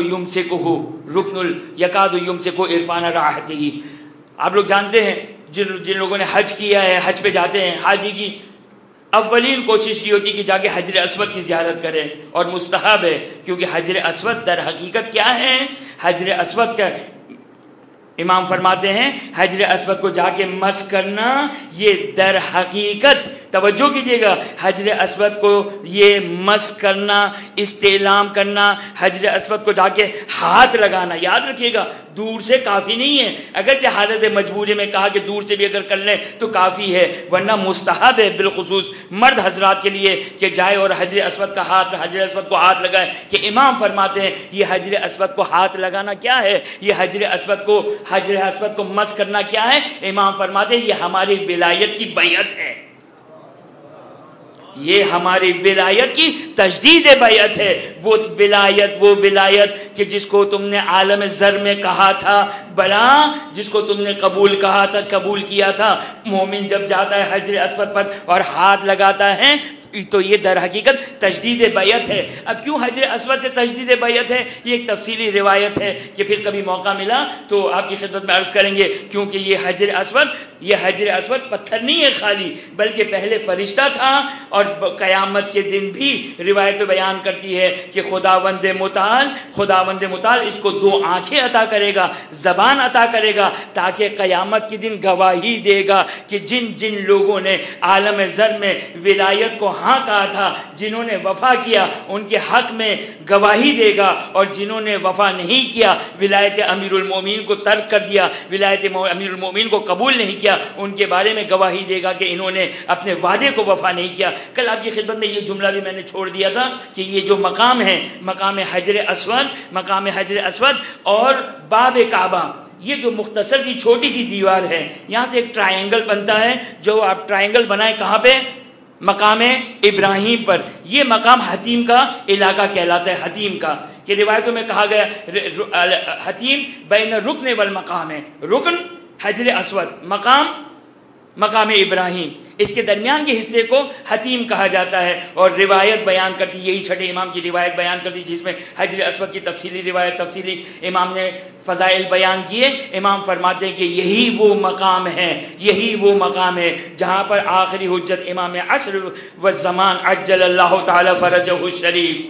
یکاد یمسکہ عرفان راحتہ. آپ لوگ جانتے ہیں جن لوگوں نے حج کیا ہے، حج پہ جاتے ہیں، حاجی کی اولین کوشش یہ ہوتی کہ جا کے حجر اسود کی زیارت کریں، اور مستحب ہے کیونکہ حجر اسود در حقیقت کیا ہے؟ حجر اسود کا امام فرماتے ہیں حجر اسود کو جا کے مس کرنا یہ در حقیقت، توجہ کیجیے گا، حجر اسود کو یہ مس کرنا، استعلام کرنا، حجر اسود کو جا کے ہاتھ لگانا، یاد رکھیے گا دور سے کافی نہیں ہے. اگرچہ حالت مجبوری میں کہا کہ دور سے بھی اگر کر لیں تو کافی ہے، ورنہ مستحب ہے بالخصوص مرد حضرات کے لیے کہ جائے اور حجر اسود کو ہاتھ لگائے. کہ امام فرماتے ہیں یہ حجر اسود کو ہاتھ لگانا کیا ہے؟ یہ حجر اسود کو مس کرنا کیا ہے؟ امام فرماتے ہیں یہ ہماری ولایت کی بیعت ہے، یہ ہماری ولایت کی تجدید بیعت ہے. وہ ولایت کہ جس کو تم نے عالم زر میں کہا تھا بلا، جس کو تم نے قبول کہا تھا، قبول کیا تھا. مومن جب جاتا ہے حجر اسود پر اور ہاتھ لگاتا ہے تو یہ در حقیقت تجدید بیعت ہے۔ اب کیوں حجر اسود سے تجدید بیعت ہے، یہ ایک تفصیلی روایت ہے کہ پھر کبھی موقع ملا تو آپ کی خدمت میں عرض کریں گے، کیونکہ یہ حجر اسود پتھر نہیں ہے خالی، بلکہ پہلے فرشتہ تھا، اور قیامت کے دن بھی روایت بیان کرتی ہے کہ خداوند متعال اس کو 2 آنکھیں عطا کرے گا، زبان عطا کرے گا، تاکہ قیامت کے دن گواہی دے گا کہ جن لوگوں نے عالم زر میں ولایت کو ہاں کہا تھا، جنہوں نے وفا کیا ان کے حق میں گواہی دے گا، اور جنہوں نے وفا نہیں کیا، ولایت امیر المومنین کو ترک کر دیا، ولایت امیر المومنین کو قبول نہیں کیا، ان کے بارے میں گواہی دے گا کہ انہوں نے اپنے وعدے کو وفا نہیں کیا۔ کل آپ کی خدمت میں یہ جملہ بھی میں نے چھوڑ دیا تھا کہ یہ جو مقام ہے، مقام حجر اسود اور باب کعبہ، یہ جو مختصر سی چھوٹی سی دیوار ہے، یہاں سے ایک ٹرائنگل بنتا ہے، جو آپ ٹرائنگل بنائیں کہاں پہ؟ مقام ابراہیم پر۔ یہ مقام حتیم کا علاقہ کہلاتا ہے، حتیم کا، کہ روایتوں میں کہا گیا حتیم بین رکن والمقام ہے، رکن حجر اسود، مقام ابراہیم، اس کے درمیان کے حصے کو حتیم کہا جاتا ہے۔ اور روایت بیان کرتی، یہی چھٹے امام کی روایت بیان کرتی، جس میں حجر اسود کی تفصیلی امام نے فضائل بیان کیے۔ امام فرماتے ہیں کہ یہی وہ مقام ہے جہاں پر آخری حجت امام عصر والزمان عجل اللہ تعالی فرجہ الشریف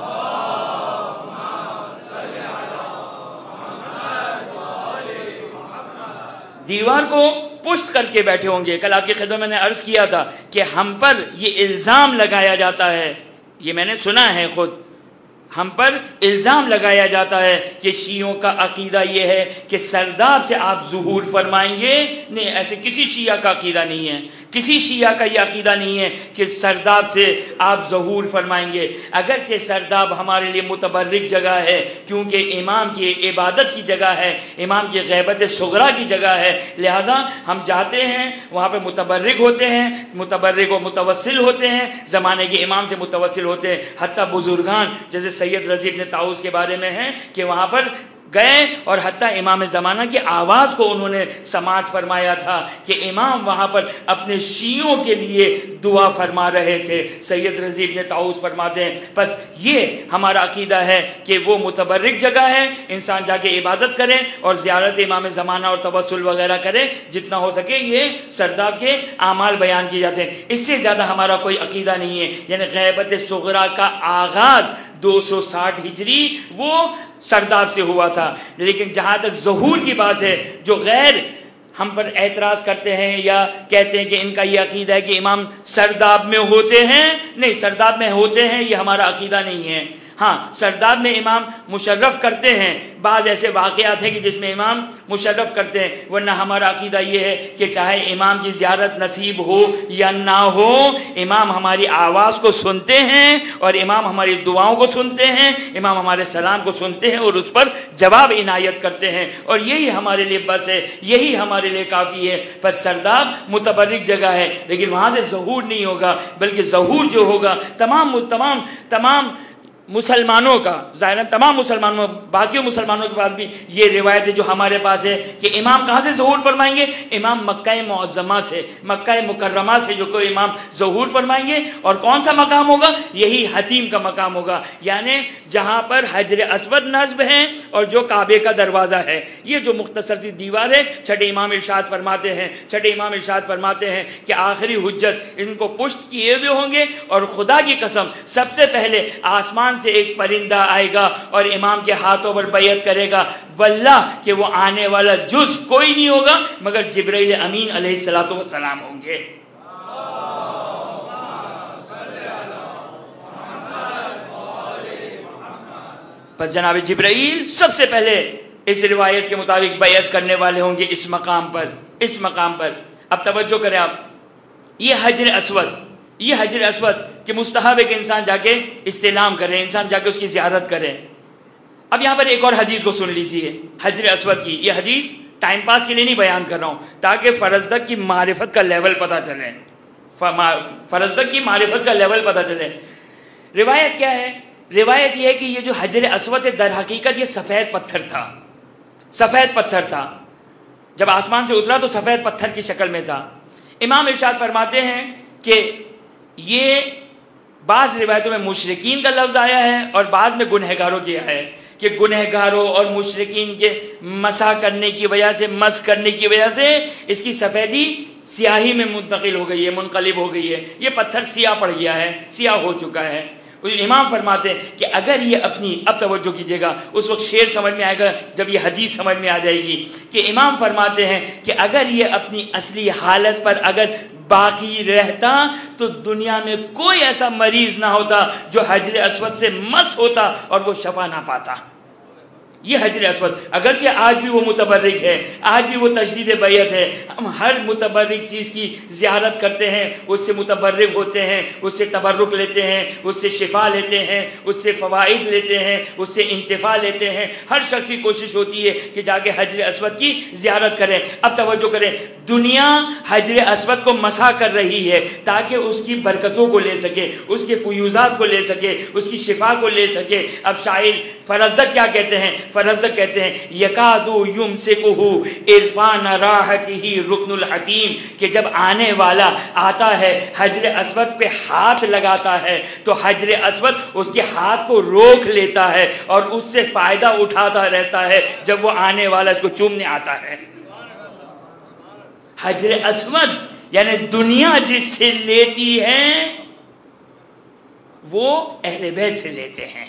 دیوار کو پشت کر کے بیٹھے ہوں گے۔ کل آپ کی خدمت میں نے عرض کیا تھا کہ ہم پر یہ الزام لگایا جاتا ہے، یہ میں نے سنا ہے خود، ہم پر الزام لگایا جاتا ہے کہ شیعوں کا عقیدہ یہ ہے کہ سرداب سے آپ ظہور فرمائیں گے۔ نہیں، ایسے کسی شیعہ کا عقیدہ نہیں ہے، کسی شیعہ کا یہ عقیدہ نہیں ہے کہ سرداب سے آپ ظہور فرمائیں گے۔ اگرچہ سرداب ہمارے لیے متبرک جگہ ہے، کیونکہ امام کی عبادت کی جگہ ہے، امام کی غیبت صغریٰ کی جگہ ہے، لہٰذا ہم جاتے ہیں وہاں پہ متبرک ہوتے ہیں، متبرک و متوسل ہوتے ہیں، زمانے کے امام سے متوسل ہوتے ہیں۔ حتیٰ بزرگان جیسے سید رضی بن طاؤس کے بارے میں ہیں کہ وہاں پر گئے اور حتیٰ امام زمانہ کی آواز کو انہوں نے سماعت فرمایا تھا کہ امام وہاں پر اپنے شیعوں کے لیے دعا فرما رہے تھے۔ سید رضی بن طاؤس فرماتے ہیں بس یہ ہمارا عقیدہ ہے کہ وہ متبرک جگہ ہے، انسان جا کے عبادت کرے اور زیارت امام زمانہ اور توسل وغیرہ کرے، جتنا ہو سکے یہ سرداب کے اعمال بیان کیے جاتے ہیں۔ اس سے زیادہ ہمارا کوئی عقیدہ نہیں ہے۔ یعنی غیبت صغریٰ کا آغاز 260 ہجری وہ سرداب سے ہوا تھا، لیکن جہاں تک ظہور کی بات ہے، جو غیر ہم پر اعتراض کرتے ہیں یا کہتے ہیں کہ ان کا یہ عقیدہ ہے کہ امام سرداب میں ہوتے ہیں، نہیں، سرداب میں ہوتے ہیں یہ ہمارا عقیدہ نہیں ہے۔ ہاں، سرداب میں امام مشرف کرتے ہیں، بعض ایسے واقعات ہیں کہ جس میں امام مشرف کرتے ہیں، ورنہ ہمارا عقیدہ یہ ہے کہ چاہے امام کی زیارت نصیب ہو یا نہ ہو، امام ہماری آواز کو سنتے ہیں اور امام ہماری دعاؤں کو سنتے ہیں، امام ہمارے سلام کو سنتے ہیں اور اس پر جواب عنایت کرتے ہیں، اور یہی ہمارے لیے بس ہے، یہی ہمارے لیے کافی ہے۔ بس سرداب متبرک جگہ ہے، لیکن وہاں سے ظہور نہیں ہوگا، بلکہ ظہور جو ہوگا تمام مسلمانوں کا، ظاہراً تمام مسلمانوں، باقی مسلمانوں کے پاس بھی یہ روایت ہے جو ہمارے پاس ہے کہ امام کہاں سے ظہور فرمائیں گے؟ امام مکہ معظمہ سے، مکہ مکرمہ سے جو کوئی امام ظہور فرمائیں گے، اور کون سا مقام ہوگا؟ یہی حتیم کا مقام ہوگا، یعنی جہاں پر حجر اسود نصب ہے اور جو کعبے کا دروازہ ہے۔ یہ جو مختصر سی دیوار ہے، چھٹے امام ارشاد فرماتے ہیں کہ آخری حجت ان کو پشت کیے ہوئے ہوں گے، اور خدا کی قسم سب سے پہلے آسمان سے ایک پرندہ آئے گا اور امام کے ہاتھوں پر بیعت کرے گا، واللہ کہ وہ آنے والا جز کوئی نہیں ہوگا مگر جبرائیل امین علیہ السلام ہوں گے۔ پس جناب جبرائیل سب سے پہلے اس روایت کے مطابق بیعت کرنے والے ہوں گے اس مقام پر۔ اب توجہ کریں آپ، یہ حجر اسود کہ مستحب ہے کہ انسان جا کے استعلام کرے، انسان جا کے اس کی زیارت کرے۔ اب یہاں پر ایک اور حدیث کو سن لیجئے حجر اسود کی۔ یہ حدیث ٹائم پاس کے لیے نہیں بیان کر رہا ہوں، تاکہ فرزدق کی معرفت کا لیول پتہ چلے، روایت کیا ہے؟ روایت یہ ہے کہ یہ جو حجر اسود ہے در حقیقت یہ سفید پتھر تھا، جب آسمان سے اترا تو سفید پتھر کی شکل میں تھا۔ امام ارشاد فرماتے ہیں کہ یہ بعض روایتوں میں مشرکین کا لفظ آیا ہے اور بعض میں گنہگاروں کی آیا ہے کہ گنہگاروں اور مشرکین کے مسح کرنے کی وجہ سے، مس کرنے کی وجہ سے اس کی سفیدی سیاہی میں منتقل ہو گئی ہے، منقلب ہو گئی ہے، یہ پتھر سیاہ پڑ گیا ہے، سیاہ ہو چکا ہے۔ امام فرماتے ہیں کہ اگر یہ اپنی، اب توجہ کیجئے گا، اس وقت شعر سمجھ میں آئے گا جب یہ حدیث سمجھ میں آ جائے گی، کہ امام فرماتے ہیں کہ اگر یہ اپنی اصلی حالت پر اگر باقی رہتا تو دنیا میں کوئی ایسا مریض نہ ہوتا جو حجر اسود سے مس ہوتا اور وہ شفا نہ پاتا۔ یہ حجر اسود اگرچہ آج بھی وہ متبرک ہے، آج بھی وہ تجدید بیعت ہے، ہم ہر متبرک چیز کی زیارت کرتے ہیں، اس سے متبرک ہوتے ہیں، اس سے تبرک لیتے ہیں، اس سے شفا لیتے ہیں، اس سے فوائد لیتے ہیں، اس سے انتفاع لیتے ہیں۔ ہر شخص کی کوشش ہوتی ہے کہ جا کے حجر اسود کی زیارت کریں۔ اب توجہ کریں، دنیا حجر اسود کو مسح کر رہی ہے تاکہ اس کی برکتوں کو لے سکے، اس کے فیوزات کو لے سکے، اس کی شفا کو لے سکے۔ اب شاعر فرزدق کیا کہتے ہیں؟ فرزدق کہتے ہیں یکادو یمسکہ عرفان راحتہ رکن الحتیم، کہ جب آنے والا آتا ہے حجر اسود پہ ہاتھ لگاتا ہے تو حجر اسود اس کے ہاتھ کو روک لیتا ہے اور اس سے فائدہ اٹھاتا رہتا ہے جب وہ آنے والا اس کو چومنے آتا ہے۔ حجر اسود یعنی دنیا جس سے لیتی ہے وہ اہل بیت سے لیتے ہیں۔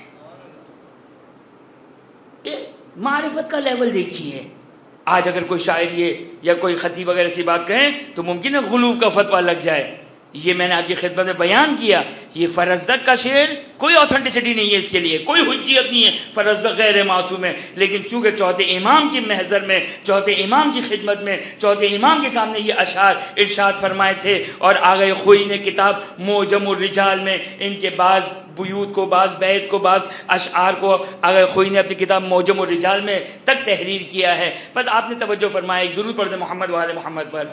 معرفت کا لیول دیکھیے۔ آج اگر کوئی شاعر یہ یا کوئی خطیب وغیرہ سی بات کہیں تو ممکن ہے غلوب کا فتویٰ لگ جائے۔ یہ میں نے آپ کی خدمت میں بیان کیا، یہ فرزدق کا شعر کوئی آتھنٹسٹی نہیں ہے، اس کے لیے کوئی حجیت نہیں ہے، فرزدق غیر معصوم ہے، لیکن چونکہ چوتھے امام کی محضر میں، چوتھے امام کی خدمت میں، چوتھے امام کے سامنے یہ اشعار ارشاد فرمائے تھے، اور آغا خوئی نے کتاب معجم الرجال میں ان کے بعض بیوت کو، بعض بیت کو، بعض اشعار کو آغا خوئی نے اپنی کتاب معجم الرجال میں تک تحریر کیا ہے۔ بس آپ نے توجہ فرمایا، ایک درود پڑھ دیں محمد وآل محمد پر۔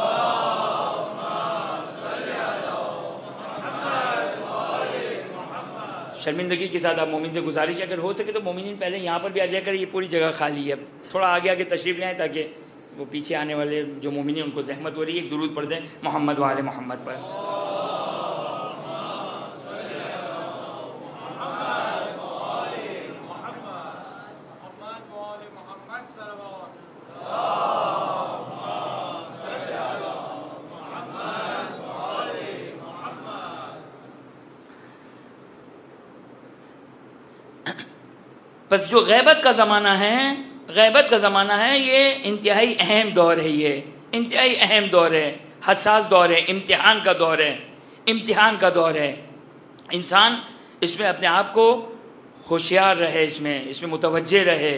شرمندگی کے ساتھ آپ مومن سے گزارش اگر ہو سکے تو مومنین پہلے یہاں پر بھی آ جائے کر، یہ پوری جگہ خالی ہے، تھوڑا آگے آگے تشریف لے آئیں تاکہ وہ پیچھے آنے والے جو مومنین ان کو زحمت ہو رہی ہے۔ ایک درود پڑھ دیں محمد وآل محمد پر۔ بس جو غیبت کا زمانہ ہے، غیبت کا زمانہ ہے، یہ انتہائی اہم دور ہے، یہ انتہائی اہم دور ہے، حساس دور ہے، امتحان کا دور ہے، امتحان کا دور ہے۔ انسان اس میں اپنے آپ کو ہوشیار رہے، اس میں متوجہ رہے۔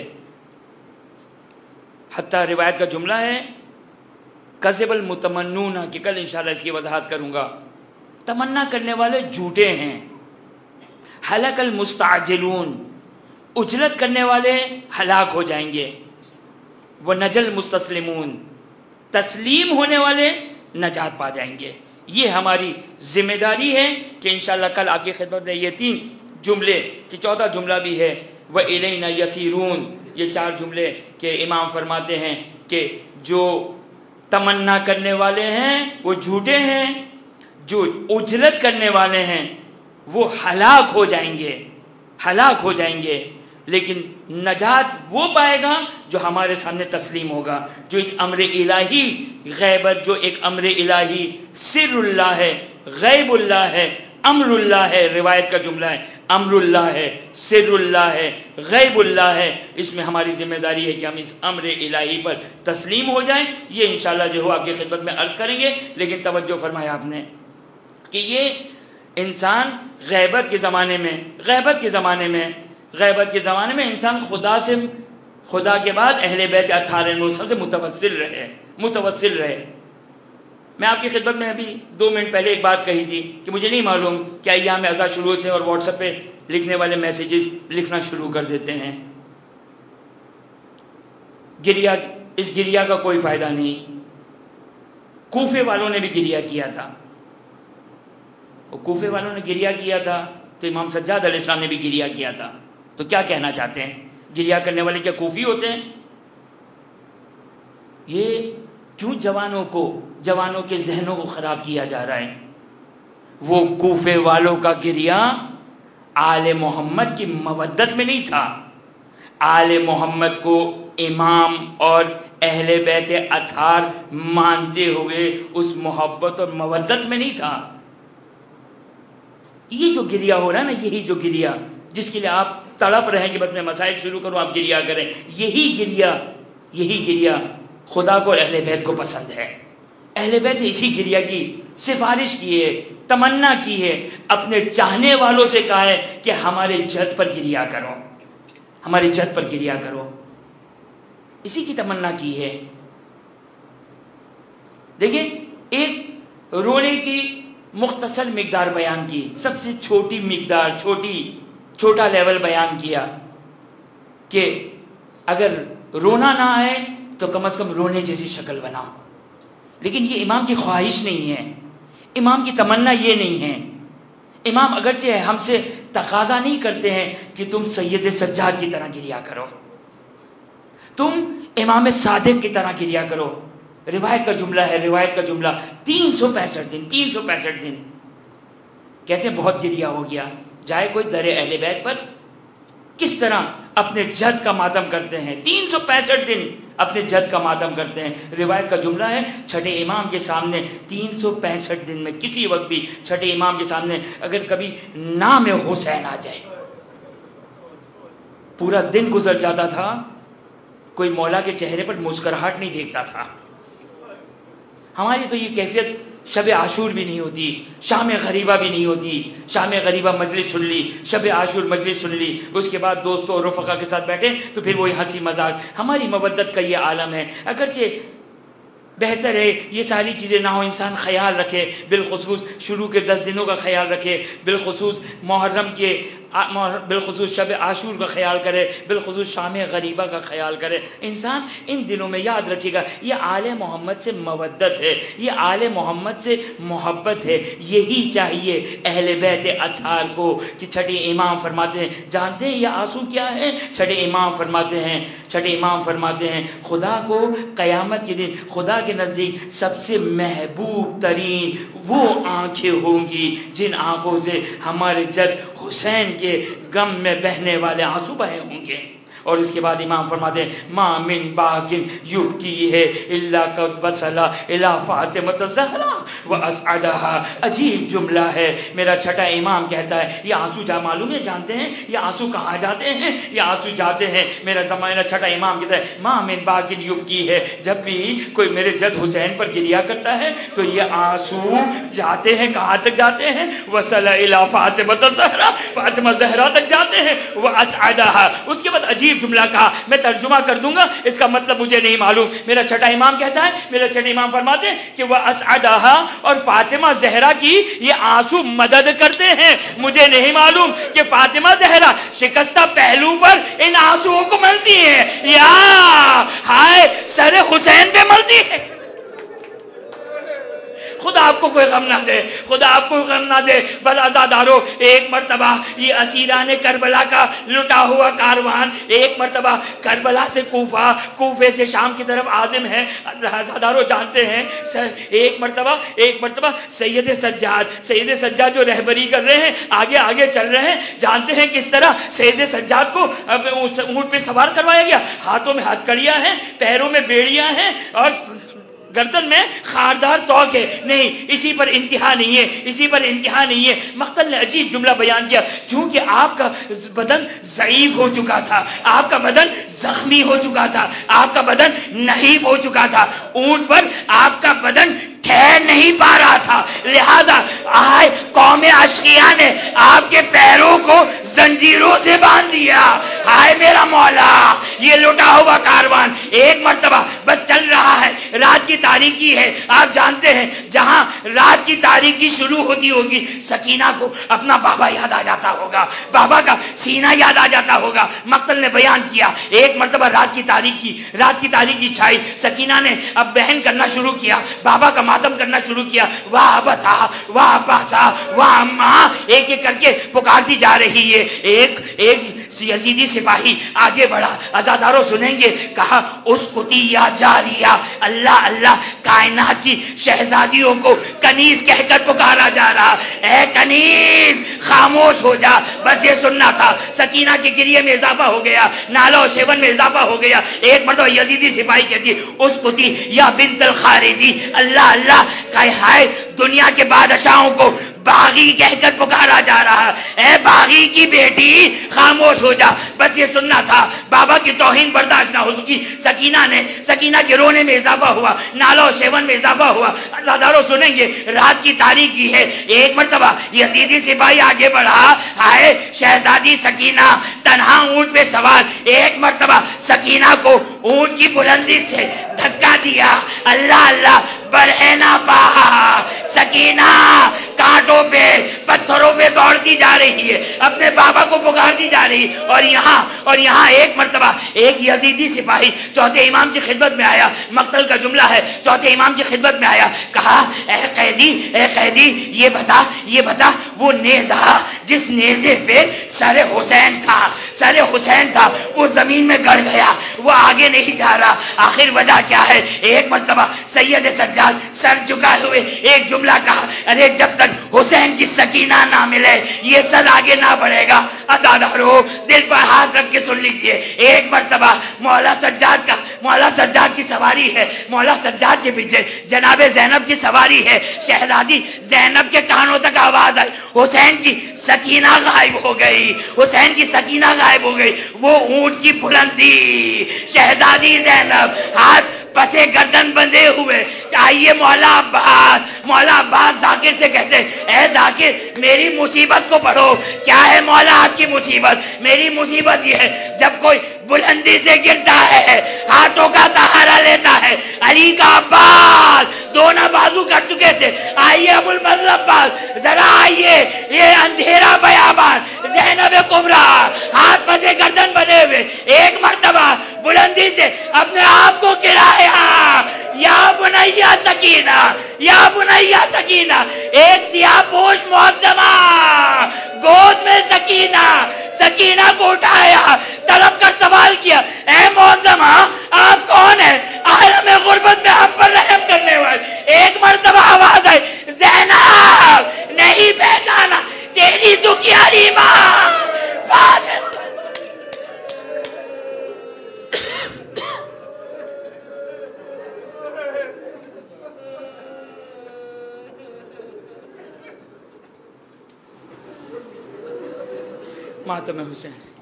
حتیٰ روایت کا جملہ ہے کذب المتمنون، کہ کل انشاءاللہ اس کی وضاحت کروں گا، تمنا کرنے والے جھوٹے ہیں۔ ہلک المستعجلون، اجلت کرنے والے ہلاک ہو جائیں گے۔ وہ نجل مستسلمون، تسلیم ہونے والے نجات پا جائیں گے۔ یہ ہماری ذمہ داری ہے کہ انشاءاللہ کل آپ کی خدمت میں یہ 3 جملے کہ چوتھا جملہ بھی ہے وَإِلَيْنَا يَسِيرُونَ، یہ 4 جملے کہ امام فرماتے ہیں کہ جو تمنا کرنے والے ہیں وہ جھوٹے ہیں، جو اجلت کرنے والے ہیں وہ ہلاک ہو جائیں گے، ہلاک ہو جائیں گے، لیکن نجات وہ پائے گا جو ہمارے سامنے تسلیم ہوگا، جو اس امر الہی غیبت، جو ایک امر الہی سر اللہ ہے، غیب اللہ ہے، امر اللہ ہے، روایت کا جملہ ہے، امر اللہ ہے، سر اللہ ہے، غیب اللہ ہے، اس میں ہماری ذمہ داری ہے کہ ہم اس امر الہی پر تسلیم ہو جائیں۔ یہ انشاءاللہ جو ہو آپ کی خدمت میں عرض کریں گے، لیکن توجہ فرمایا آپ نے کہ یہ انسان غیبت کے زمانے میں انسان خدا کے بعد اہل بیت اطہار سے متوسل رہے۔ میں آپ کی خدمت میں ابھی 2 منٹ پہلے ایک بات کہی تھی کہ مجھے نہیں معلوم کہ ایام اعزاز شروع ہوتے ہیں اور واٹس ایپ پہ لکھنے والے میسیجز لکھنا شروع کر دیتے ہیں۔ اس گریہ کا کوئی فائدہ نہیں۔ کوفے والوں نے بھی گریہ کیا تھا، کوفے والوں نے گریہ کیا تھا تو امام سجاد علیہ السلام نے بھی گریہ کیا تھا۔ تو کیا کہنا چاہتے ہیں؟ گریہ کرنے والے کیا کوفی ہوتے ہیں؟ یہ کیوں جوانوں کے ذہنوں کو خراب کیا جا رہا ہے؟ وہ کوفے والوں کا گریہ آل محمد کی مودت میں نہیں تھا، آل محمد کو امام اور اہل بیت اطہار مانتے ہوئے اس محبت اور مودت میں نہیں تھا۔ یہ جو گریہ ہو رہا ہے نا، یہی جو گریہ جس کے لیے آپ تڑپ رہے ہیں کہ بس میں مسائل شروع کروں آپ گریہ کریں، یہی گریہ خدا کو اور اہل بیت کو پسند ہے۔ اہل بیت نے اسی گریہ کی سفارش کی ہے، تمنا کی ہے، اپنے چاہنے والوں سے کہا ہے کہ ہمارے جد پر گریہ کرو، ہمارے جد پر گریہ کرو، اسی کی تمنا کی ہے۔ دیکھیں، ایک رونے کی مختصر مقدار بیان کی، سب سے چھوٹی مقدار، چھوٹا لیول بیان کیا کہ اگر رونا نہ آئے تو کم از کم رونے جیسی شکل بناؤ، لیکن یہ امام کی خواہش نہیں ہے، امام کی تمنا یہ نہیں ہے۔ امام اگرچہ ہم سے تقاضا نہیں کرتے ہیں کہ تم سید سجاد کی طرح گریہ کرو، تم امام صادق کی طرح گریہ کرو۔ روایت کا جملہ ہے، 365 دن کہتے ہیں بہت گریہ ہو گیا، جائے کوئی در اہل بیت پر کس طرح اپنے جد کا ماتم کرتے ہیں، 365 دن اپنے جد کا ماتم کرتے ہیں۔ روایت کا جملہ ہے، چھٹے امام کے سامنے 365 دن میں کسی وقت بھی چھٹے امام کے سامنے اگر کبھی نام حسین آ جائے، پورا دن گزر جاتا تھا، کوئی مولا کے چہرے پر مسکراہٹ نہیں دیکھتا تھا۔ ہماری تو یہ کیفیت شب عاشور بھی نہیں ہوتی، شام غریبہ بھی نہیں ہوتی۔ شام غریبہ مجلس سن لی، شب عاشور مجلس سن لی، اس کے بعد دوستوں اور رفقا کے ساتھ بیٹھے تو پھر وہی ہنسی مذاق۔ ہماری مودت کا یہ عالم ہے، اگرچہ بہتر ہے یہ ساری چیزیں نہ ہو، انسان خیال رکھے، بالخصوص شروع کے 10 دنوں کا خیال رکھے، بالخصوص محرم کے، بالخصوص شب عاشور کا خیال کرے، بالخصوص شام غریبہ کا خیال کرے۔ انسان ان دنوں میں یاد رکھے گا یہ آل محمد سے مودت ہے، یہ آل محمد سے محبت ہے۔ یہی چاہیے اہل بیت اطہار کو کہ چھٹے امام فرماتے ہیں، جانتے ہیں یہ آنسو کیا ہے؟ چھٹے امام فرماتے ہیں خدا کو قیامت کے دن خدا کے نزدیک سب سے محبوب ترین وہ آنکھیں ہوں گی جن آنکھوں سے ہمارے جد حسین کے غم میں بہنے والے آنسو بہے ہوں گے۔ اور اس کے بعد امام فرماتے ہیں ما من باکن یبکی ہے الا قد وصل الی فاطمۃ الزہرا واسعدها۔ عجیب جملہ ہے، میرا چھٹا امام کہتا ہے یہ آنسو معلوم ہے، جانتے ہیں یہ آنسو کہاں جاتے ہیں؟ یہ آنسو جاتے ہیں، میرا زمانہ چھٹا امام کہتا ہے ما من باکن یبکی ہے، جب بھی کوئی میرے جد حسین پر گریہ کرتا ہے تو یہ آنسو جاتے ہیں، کہاں تک جاتے ہیں؟ وصل الی فاطمۃ الزہرا، فاطمہ زہرا تک جاتے ہیں، واسعدها۔ اس کے بعد عجیب جملہ کہا، میں ترجمہ کر دوں گا، اس کا مطلب مجھے نہیں معلوم۔ میرا چھٹا امام کہتا ہے، میرا چھٹا امام فرماتے ہیں کہ وہ اسعدہا، اور فاطمہ زہرا کی یہ آنسو مدد کرتے ہیں۔ مجھے نہیں معلوم کہ فاطمہ زہرا شکستہ پہلو پر ان آنسوؤں کو ملتی ہیں یا ہائے سر حسین پہ ملتی ہے۔ خدا آپ کو کوئی غم نہ دے، خدا آپ کو غم نہ دے۔ بس عزادارو، ایک مرتبہ یہ اسیران کربلا کا لٹا ہوا کاروان ایک مرتبہ کربلا سے کوفہ، کوفے سے شام کی طرف عازم ہے۔ عزادارو جانتے ہیں ایک مرتبہ سید سجاد جو رہبری کر رہے ہیں، آگے چل رہے ہیں، جانتے ہیں کس طرح سید سجاد کو اونٹ پہ سوار کروایا گیا۔ ہاتھوں میں ہتھ کڑیاں ہیں، پیروں میں بیڑیاں ہیں اور گردن میں خاردار توق ہے۔ نہیں، اسی پر انتہا نہیں ہے۔ مقتل نے عجیب جملہ بیان کیا، چونکہ آپ کا بدن ضعیف ہو چکا تھا، آپ کا بدن زخمی ہو چکا تھا، آپ کا بدن نحیف ہو چکا تھا، اونٹ پر آپ کا بدن ٹھہر نہیں پا رہا تھا، لہذا آئے قوم اشقیاء نے آپ کے پیروں کو زنجیروں سے باندھ دیا۔ ہائے میرا مولا، یہ لٹا ہوا کاروان ایک مرتبہ بس چل رہا ہے، رات کی تاریکی ہے۔ آپ جانتے ہیں جہاں رات کی تاریکی شروع ہوتی ہوگی، سکینہ کو اپنا بابا یاد آ جاتا ہوگا، بابا کا سینہ یاد آ جاتا ہوگا۔ مقتل نے بیان کیا ایک مرتبہ رات کی تاریکی چھائی، سکینہ نے اب بہن کرنا شروع کیا، بابا کا ماتم کرنا شروع کیا۔ واہ بتا واہ پاسا وہ اماں ایک ایک کر کے پکارتی جا رہی ہے. ایک یزیدی سپاہی آگے بڑھا, عزاداروں سنیں گے, کہا اسکتی یا جاریہ, اللہ اللہ, کائنات کی شہزادیوں کو کنیز کہہ کر پکارا جا رہا, اے کنیز خاموش ہو جا, بس یہ سننا تھا. سکینہ کے گریے میں اضافہ ہو گیا, نالہ و شیون میں اضافہ ہو گیا. ایک مرتبہ یزیدی سپاہی کہتی اسکتی یا بنت الخارجی, اللہ اللہ, کہ ہائے دنیا کے بادشاہوں کو باغی کہہ کر پکارا جا رہا, اے باغی کی بیٹی خاموش ہو جا, بس یہ سننا تھا. بابا کی توہین برداشت نہ ہو سکی. سکینہ کے رونے میں اضافہ ہوا, نالہ و شیون میں اضافہ ہوا. عزاداروں سنیں گے, رات کی تاریکی ہے. ایک مرتبہ یزیدی سپاہی آگے بڑھا, ہائے شہزادی سکینہ تنہا اونٹ پہ سوار. ایک مرتبہ سکینہ کو اونٹ کی بلندی سے دھکا دیا, اللہ اللہ, برہنہ پا. سکینہ کانٹوں پہ پتھروں پہ دوڑتی جا رہی ہے, اپنے بابا کو پکارتی جا رہی. اور یہاں ایک مرتبہ ایک یزیدی سپاہی چوتھے امام کی خدمت میں آیا. مقتل کا جملہ ہے, چوتھے امام کی خدمت میں آیا, کہا اے قیدی یہ بتا وہ نیزہ جس نیزے پہ سر حسین تھا وہ زمین میں گڑ گیا, وہ آگے نہیں جا رہا, آخر وجہ کیا ہے؟ ایک مرتبہ سید سجاد سر جھکائے ہوئے ایک جملہ کہا, ارے جب تک حسین کی سکینہ نہ ملے یہ سر آگے نہ بڑھے گا. عزادارو دل پر ہاتھ رکھ کے سن لیجئے. ایک مرتبہ مولا سجاد کی سواری ہے, مولا سجاد کے پیچھے جناب زینب کی سواری ہے. شہزادی زینب کے کانوں تک آواز آئی, حسین کی سکینہ غائب ہو گئی. وہ اونٹ کی بلندی, شہزادی زینب ہاتھ پسے گردن بندھے ہوئے, آئیے مولا عباس ذاکر سے کہتے, اے ذاکر میری مصیبت کو پڑھو. کیا ہے مولا آپ کی مصیبت؟ میری مصیبت یہ ہے, جب کوئی بلندی سے گرتا ہے ہاتھوں کا سہارا لیتا ہے. علی کا عباس دونوں بازو کر چکے تھے, آئیے ابو الفضل عباس ذرا آئیے, یہ اندھیرا بیابان, زینب کبریٰ ہاتھ پسے گردن بنے ہوئے, ایک مرتبہ بلندی سے اپنے آپ کو گرایا. یا بنیا سکینہ, ایک سیاہ پوش معظمہ گود میں سکینہ کو اٹھایا, طلب کر سوال کیا, اے معظمہ آپ کون ہیں؟ عالم غربت میں ہم پر رحم کرنے والے. ایک مرتبہ آواز آئی, زینب نہیں پہچانا تیری دکھیاری ماں فاطمہ. ماتم حسین.